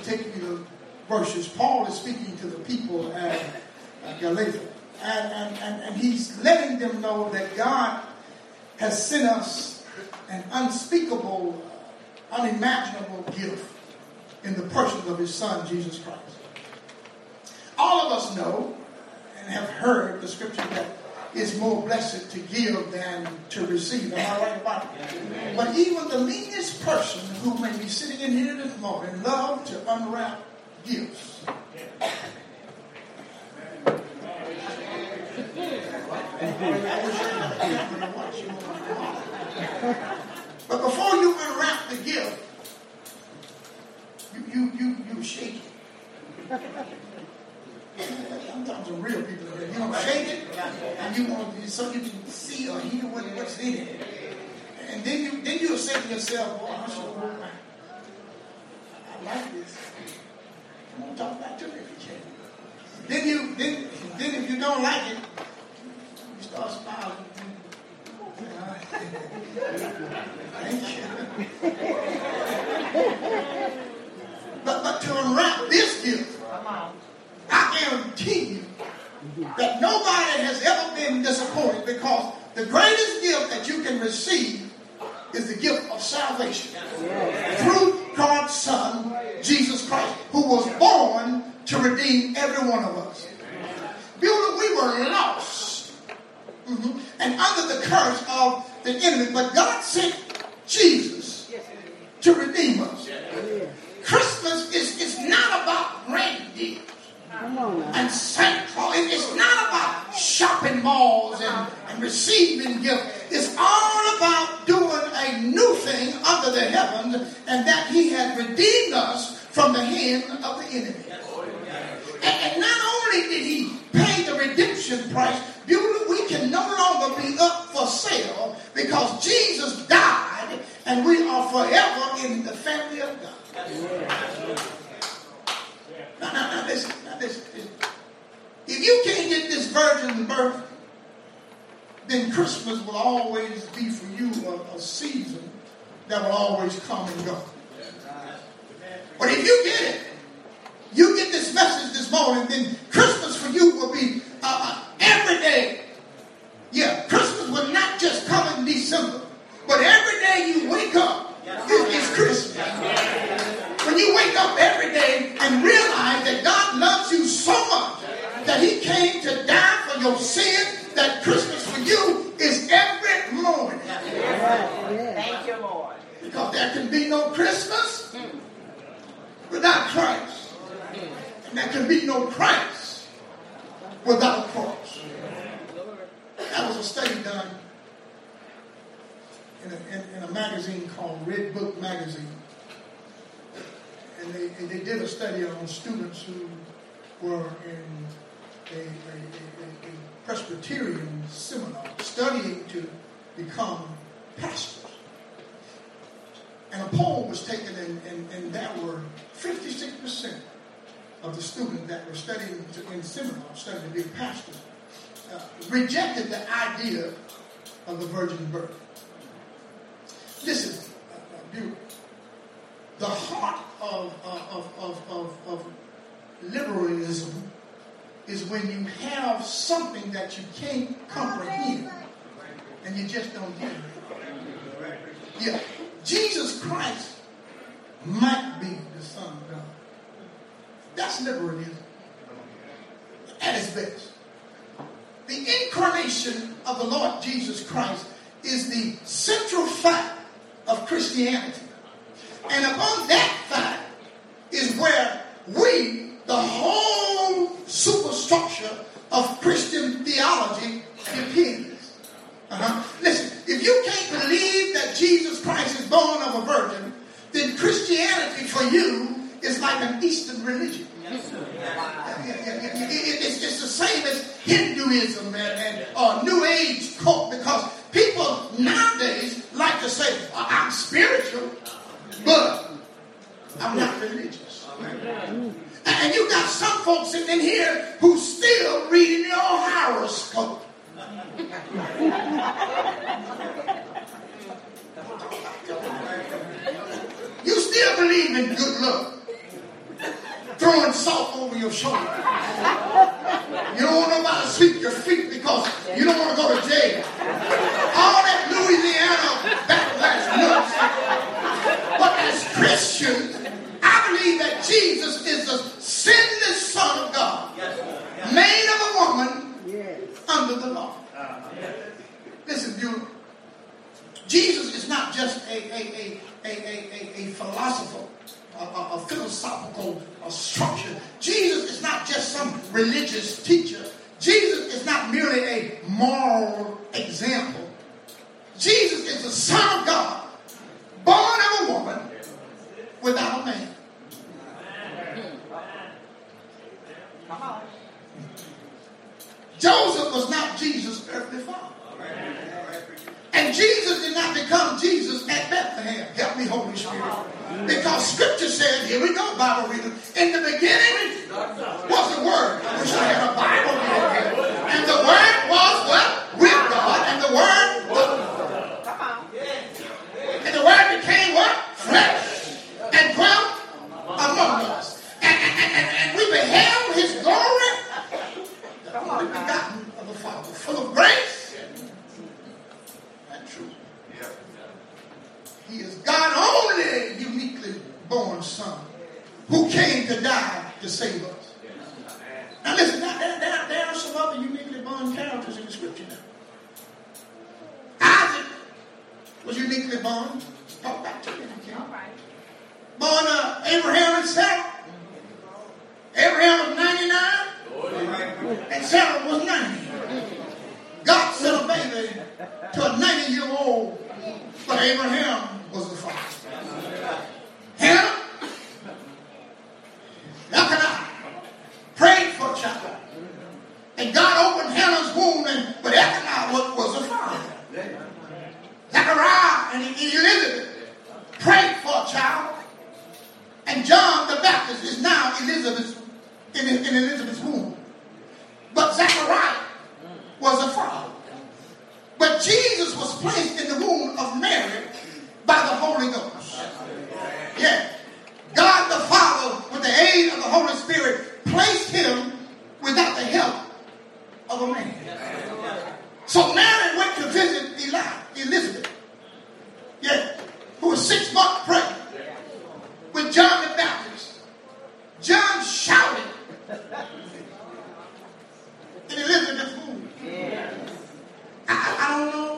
take you to verses. Paul is speaking to the people at Galatia. And he's letting them know that God has sent us an unspeakable, unimaginable gift in the person of his son, Jesus Christ. All of us know and have heard the scripture that it's more blessed to give than to receive. Am I right about it? But even the meanest person who may be sitting in here this morning love to unwrap gifts. But before you unwrap the gift, you shake it. I'm talking to real people here. You don't shake it, and you want so you can see or hear what's in it. And then you'll say to yourself, "Boy, I like this. Come on, talk back to me if you can." Then if you don't like it, you start smiling. Thank you. But to unwrap this gift, I guarantee you that nobody has ever been disappointed, because the greatest gift that you can receive is the gift of salvation through God's Son, Jesus Christ, who was born to redeem every one of us. Builder, we were lost and under the curse of the enemy, but God sent Jesus to redeem us. Christmas is not about reindeer and Santa Claus. It's not about shopping malls and receiving gifts. It's all about doing a new thing under the heavens, and that he had redeemed us from the hand of the enemy. And not only did he pay the redemption price, we can no longer be up for sale, because Jesus died and we are forever in the family of God. Now listen. If you can't get this virgin birth, then Christmas will always be for you a season that will always come and go. But if you get it, you get this message this morning, then Christmas for you will be every day. Yeah, Christmas will not just come in December, but every day you wake up, it's Christmas. When you wake up every day and realize that God loves you so much that he came to die for your sin, that Christmas for you is every morning. Thank you, Lord. Because there can be no Christmas without Christ. And there can be no Christ without a cross. That was a study done in a magazine called Red Book Magazine. And they did a study on students who were in a Presbyterian seminar studying to become pastors. And a poll was taken, and there were 56% of the students that were studying in seminar, studying to be pastors, rejected the idea of the virgin birth. Listen, the heart of liberalism is when you have something that you can't comprehend and you just don't get it. Yeah, Jesus Christ might be the Son of God. That's liberalism at its best. The incarnation of the Lord Jesus Christ is the central fact of Christianity. And upon that fact is where the whole superstructure of Christian theology depends. Listen, if you can't believe that Jesus Christ is born of a virgin, then Christianity for you is like an Eastern religion. It's the same as Hinduism or New Age cult, because people nowadays like to say, I'm spiritual, but I'm not religious. And you got some folks sitting in here who still reading your horoscope. You still believe in good luck. throwing salt over your shoulder. You don't want nobody to sweep your feet because you don't want to go to jail. All that Louisiana backlash nuts. But as Christians, I believe that Jesus is the sinless Son of God, made of a woman under the law. Listen, beautiful. Jesus is not just a philosopher, a philosophical structure. Jesus is not just some religious teacher. Jesus is not merely a moral example. Jesus is the Son of God, born of a woman, without a man. Joseph was not Jesus' earthly father. And Jesus did not become Jesus at Bethlehem. Help me, Holy Spirit. Because Scripture says, here we go, Bible reader. In the beginning was the Word. I wish I had a Bible reader here. And the Word was what? With God. And the Word was. And the Word became what? Flesh. And dwelt among us. And we beheld His glory. The only begotten of the Father. Full of grace. He is God only uniquely born Son who came to die to save us. Now listen, there are some other uniquely born characters in the Scripture now. Isaac was uniquely born. Talk back to me. Born Abraham and Sarah. Abraham was 99 and Sarah was 90. God sent a baby to a 90-year-old, but Abraham was the father. Hannah, Elkanah prayed for a child. And God opened Hannah's womb, but Elkanah was the father. Zechariah and Elizabeth prayed for a child. And John the Baptist is now in Elizabeth's womb. But Zechariah was the father. But Jesus was placed in the womb of Mary by the Holy Ghost. Yeah. God the Father, with the aid of the Holy Spirit, placed him without the help of a man. So Mary went to visit Elizabeth, who was 6 months pregnant, with John the Baptist. John shouted in Elizabeth's womb. I don't know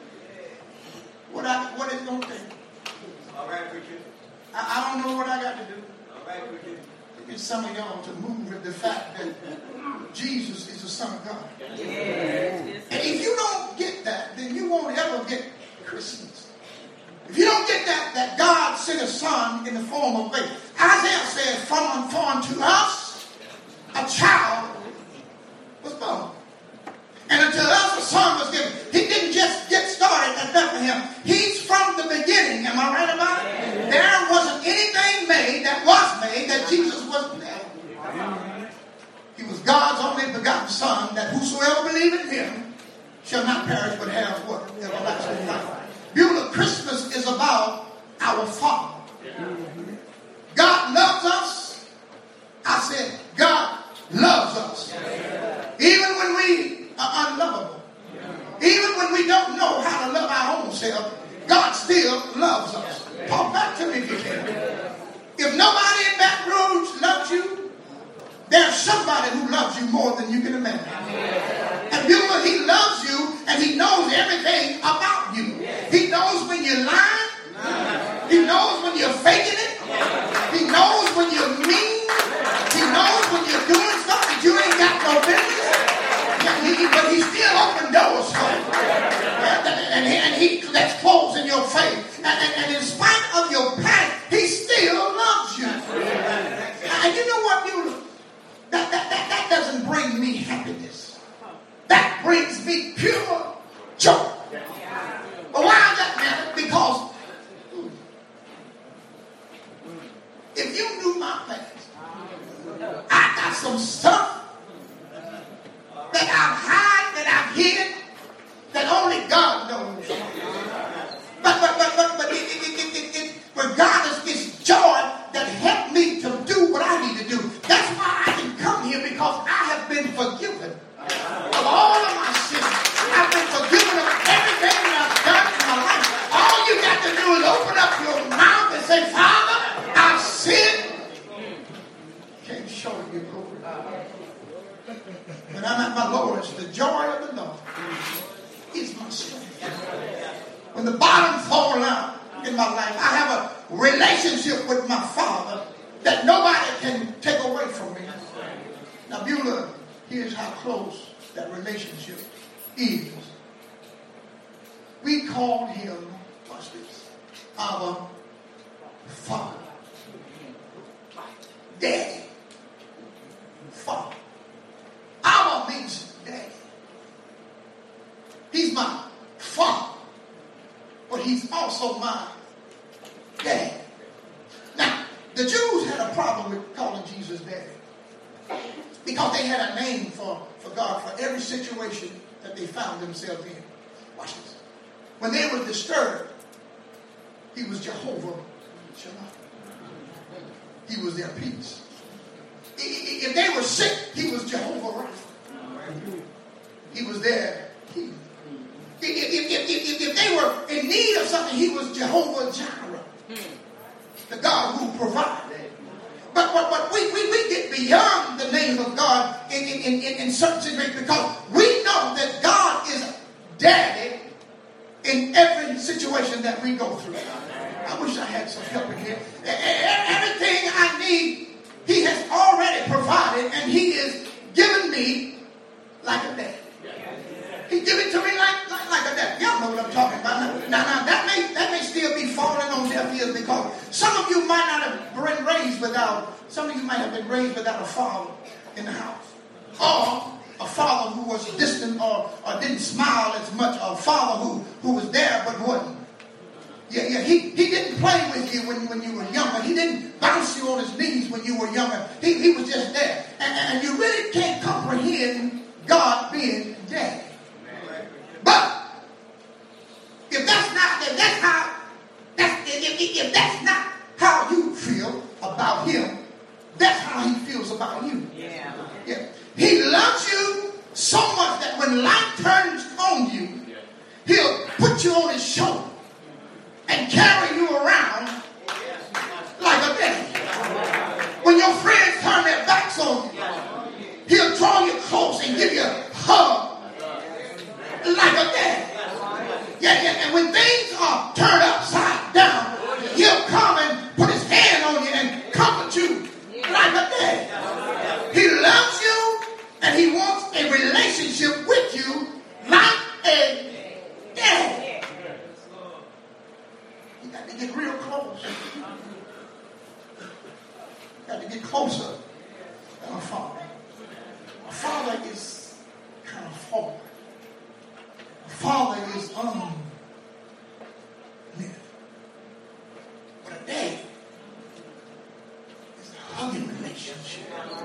what it's going to take. All right, preacher. I don't know what I got to do. All right, preacher. To get some of y'all to move with the fact that Jesus is the Son of God. Yes. And if you don't get that, then you won't ever get Christmas. If you don't get that God sent a Son in the form of baby. Isaiah says, from unto us a child was born. And unto us a son was given. He didn't just get started at Bethlehem. He's from the beginning. Am I right about it? There wasn't anything made that Jesus wasn't there. He was God's only begotten Son, that whosoever believeth in him shall not perish but have what? Everlasting life. Beautiful. Christmas is about our Father. God loves us. I said, God loves us. Even when we are unlovable. Even when we don't know how to love our own self, God still loves us. Talk back to me if you can. If nobody in Baton Rouge loves you, there's somebody who loves you more than you can imagine. And you know, he loves you and he knows everything about you. He knows when you're lying. He knows when you're faking it. He knows when you're mean. He knows when you're doing stuff that you ain't got no business. But he still opened doors for you. And he lets clothes in your face. And in spite of your past, he still loves you. And you know what? That doesn't bring me happiness. That brings me pure joy. But why does that matter? Because if you knew my past, I got some stuff that I've hid, that only God knows. But regardless, it's joy that helped me to do what I need to do. how close that relationship is. We call him, watch this, our Father. Daddy. Father. Our means daddy. He's my father, but he's also my daddy. Now, the Jews had a problem with calling Jesus daddy because they had a name for God for every situation that they found themselves in. Watch this. When they were disturbed, he was Jehovah Shalom. He was their peace. If they were sick, he was Jehovah Rapha. He was their healer. If they were in need of something, he was Jehovah Jireh, the God who provided. But we get beyond the name of God in certain situations because we know that God is daddy in every situation that we go through. I wish I had some help in here. Everything I need, he has already provided, and he is giving me like a daddy. He give it to me like a daddy. Y'all know what I'm talking about. Now that may still be falling on deaf ears because some of you might not have been raised without, some of you might have been raised without a father in the house. Or a father who was distant or didn't smile as much, or a father who was there but wasn't. Yeah, he didn't play with you when you were younger. He didn't bounce you on his knees when you were younger. He was just there. And you really can't comprehend God being daddy. But if that's not how you feel about him, that's how he feels about you. Yeah. He loves you so much that when life turns on you, he'll put you on his shoulder and carry you around like a daddy. When your friends turn their backs on you, he'll draw you close and give you a hug like a daddy. Yeah. And when things are turned upside down, he'll come and put his hand on you and comfort you like a daddy. He loves you and he wants a relationship with you like a daddy. You got to get real close. You got to get closer than a father. A father is kind of forward. A father is unlimited. But a daddy is a hugging relationship.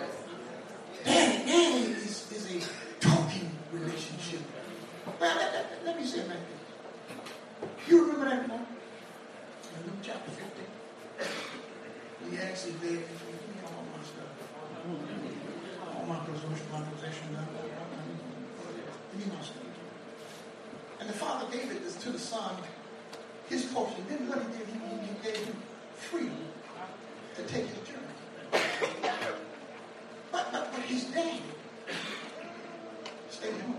Daddy is a talking relationship. Well, let me say it like this. You remember that one? In Luke chapter 15. He actually gave me all my stuff. All my possessions. Give me my stuff. And the father gave it to the son, his portion. Then what he did, he gave him freedom to take his journey. But his daddy stayed home.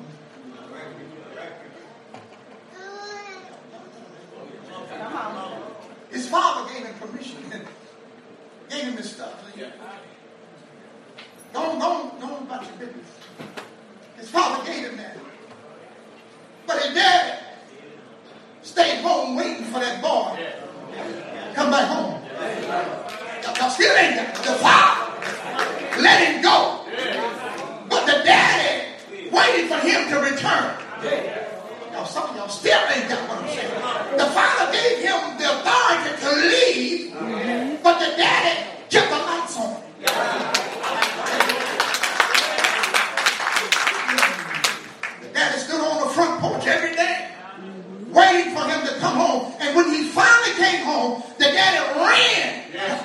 His father gave him permission and gave him his stuff. Go on about your business. His father gave him that. But his dad stayed home waiting for that boy to come back home. Y'all still ain't got the father let him go. But the daddy waited for him to return. Now some of y'all still ain't got what I'm saying. The father gave him the authority to leave, but the daddy kept the lights on. The daddy stood on the front porch every day, waiting for him to come home. And when he finally came home, the daddy ran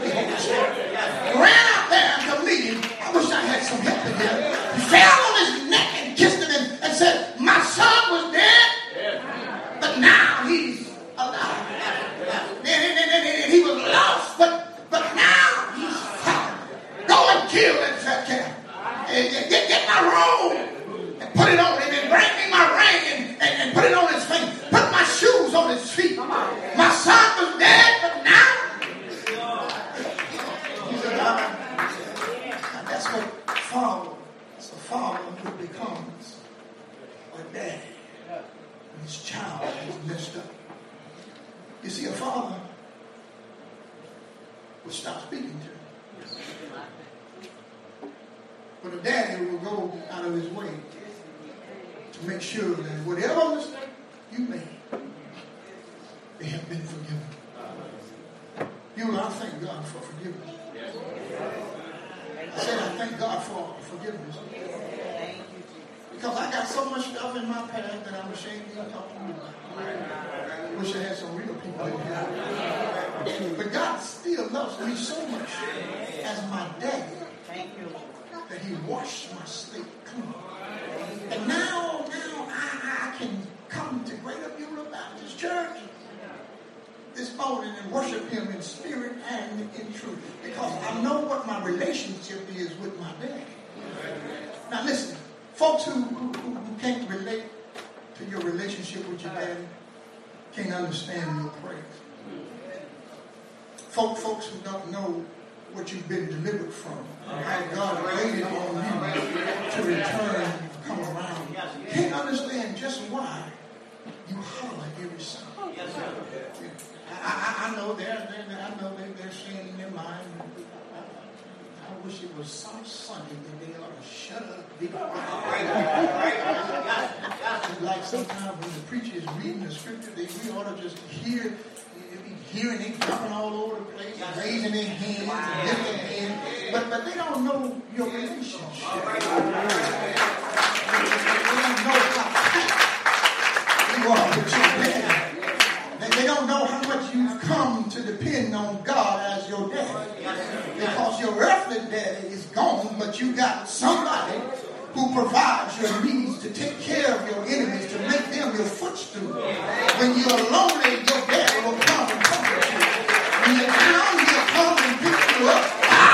out there to meet him. I wish I had some help in here. He fell on his neck and kissed him and said, "My son was dead, but now he's alive." And he was lost, but now he's found. Go and kill that fat cat. Get my robe and put it on him, and bring me my ring and put it on his finger. Put my shoes on his feet. My son was dead, but now he's alive. And that's what father would be of his way to make sure that whatever mistake you made, they have been forgiven. You know, I thank God for forgiveness. I said I thank God for forgiveness. Because I got so much stuff in my past that I'm ashamed to even talk to you about. I wish I had some real people in here. But God still loves me so much as my daddy that he washed my slate clean. And now I can come to Greater Beulah Baptist Church this morning and worship him in spirit and in truth. Because I know what my relationship is with my daddy. Now listen, folks who can't relate to your relationship with your daddy can't understand your praise. Folks who don't know what you've been delivered from, how God waited on you to return and come around, can't understand just why you holler every Sunday. I know they're saying in their mind, I wish it was some Sunday that they ought to shut up. Be like sometimes when the preacher is reading the scripture, we ought to just hearing it jumping all over the place, raising their hands and lifting their hands, but they don't know your relationship. They don't know how you are with your daddy. They don't know how much you've come to depend on God as your daddy. Because your earthly daddy is gone, but you got somebody who provides your needs to take care of your enemies, to make them your footstool. When you're lonely, your daddy will come and comfort you. When you're down, he'll come and pick you up.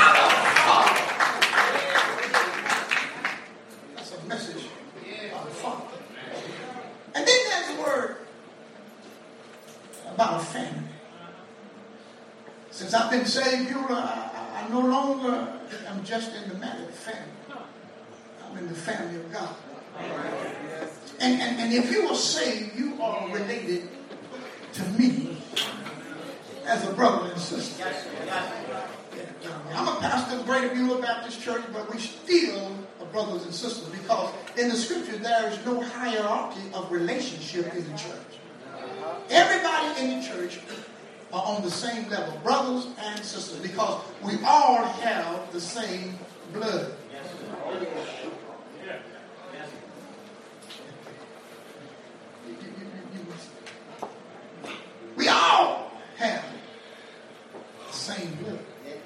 That's a message of the Father. And then there's a word about a family. Since I've been saved, I no longer am just in the matter of family. I'm in the family of God. And if you are saved, you are related to me as a brother and sister. I'm a pastor of Greater Beulah Baptist Church, but we still are brothers and sisters because in the scripture there is no hierarchy of relationship in the church. Everybody in the church are on the same level, brothers and sisters, because we all have the same blood. We all have the same blood.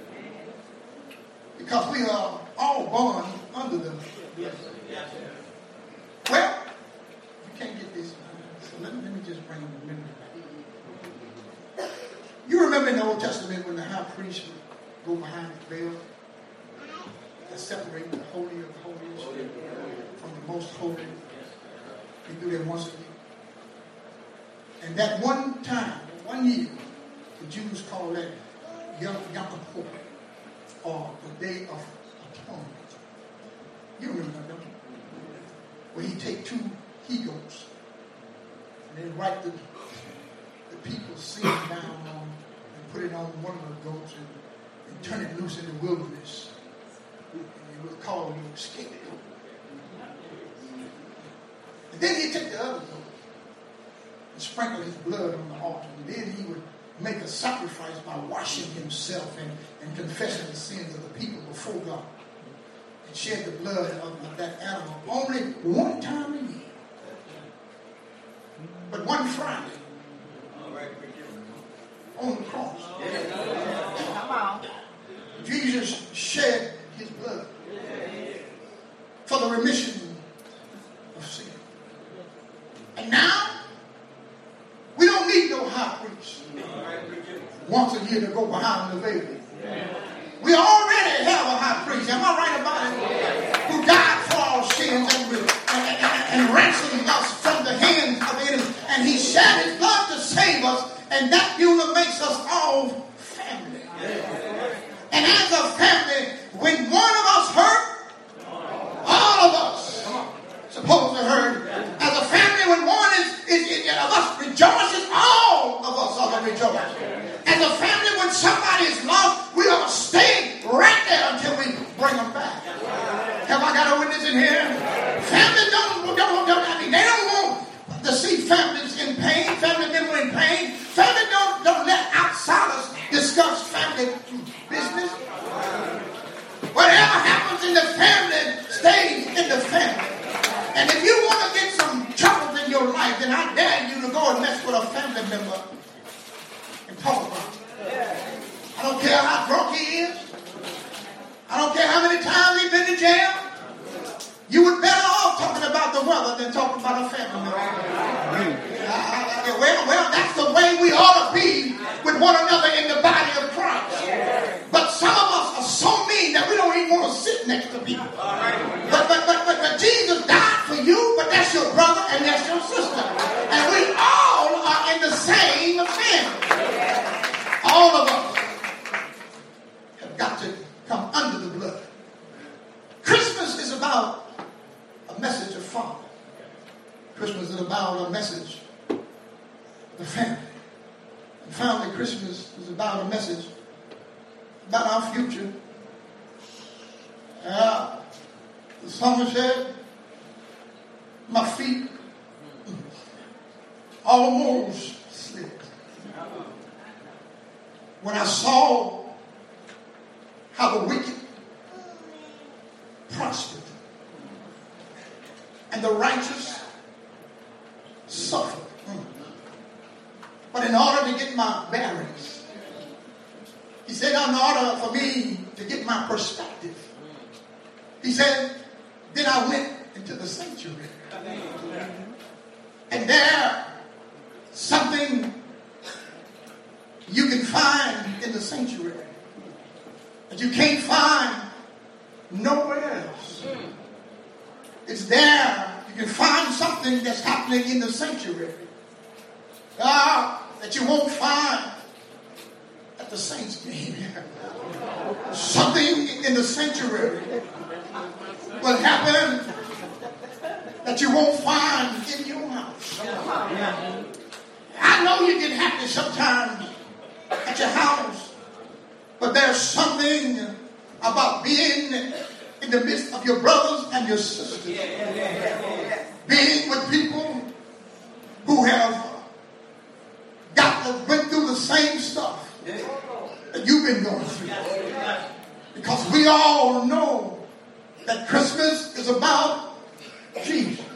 Because we are all born under the blood. Well, you can't get this. So let me just bring the memory back. You remember in the Old Testament when the high priest would go behind the veil that separated the holy of the holiest from the most holy. They do that once a year. And that one time, 1 year, the Jews call that Yom Kippur, or the Day of Atonement. You remember that, don't you? Where he take 2 he-goats and then write the people's sin down on and put it on one of the goats and turn it loose in the wilderness. And it was called the scapegoat. And then he'd take the other goat and sprinkle his blood on the altar. And then he would make a sacrifice by washing himself and confessing the sins of the people before God. And shed the blood of that animal only one time a year. But one Friday, on the cross, Jesus shed his blood for the remission of sin. And now, we don't need no high priest once a year to go behind the veil. We already have a high priest, am I right about it? Who died for our sins and ransomed us from the hands of the enemy. And he shed his blood to save us, and that unit makes us all family. And as a family, when one of us hurt, all of us supposed to hurt. As a family, when one of us rejoices, all of us ought to rejoice. As a family, when somebody is lost, we ought to stay right there until we bring them back. Have I got a witness in here? with family. And if you want to get some trouble in your life, then I dare you to go and mess with a family member and talk about it. I don't care how drunk he is. I don't care how many times he's been to jail. You would better off talking about the weather than talking about a family member. Well, that's the way we ought to be with one another in the body of Christ. But some of us are so mean that we don't even want to sit next to people. But Jesus died for you, but that's your brother and that's your sister. And we all are in the same family. All of us have got to come under the blood. Christmas is about a message of Father. Christmas is about a message of the family. And finally, Christmas is about a message about our future. The psalmist said, my feet almost slipped when I saw how the wicked prospered and the righteous suffered. But in order to get my bearings, he said, in order for me to get my perspective, he said, then I went into the sanctuary. And there, something you can find in the sanctuary that you can't find nowhere else. It's there. You can find something that's happening in the sanctuary that you won't find at the Saints game. Something in the sanctuary will happen that you won't find in your house. I know you get happy sometimes at your house, but there's something about being in the midst of your brothers and your sisters. Being with people who have went through the same stuff that you've been going through. Because we all know that Christmas is about Jesus.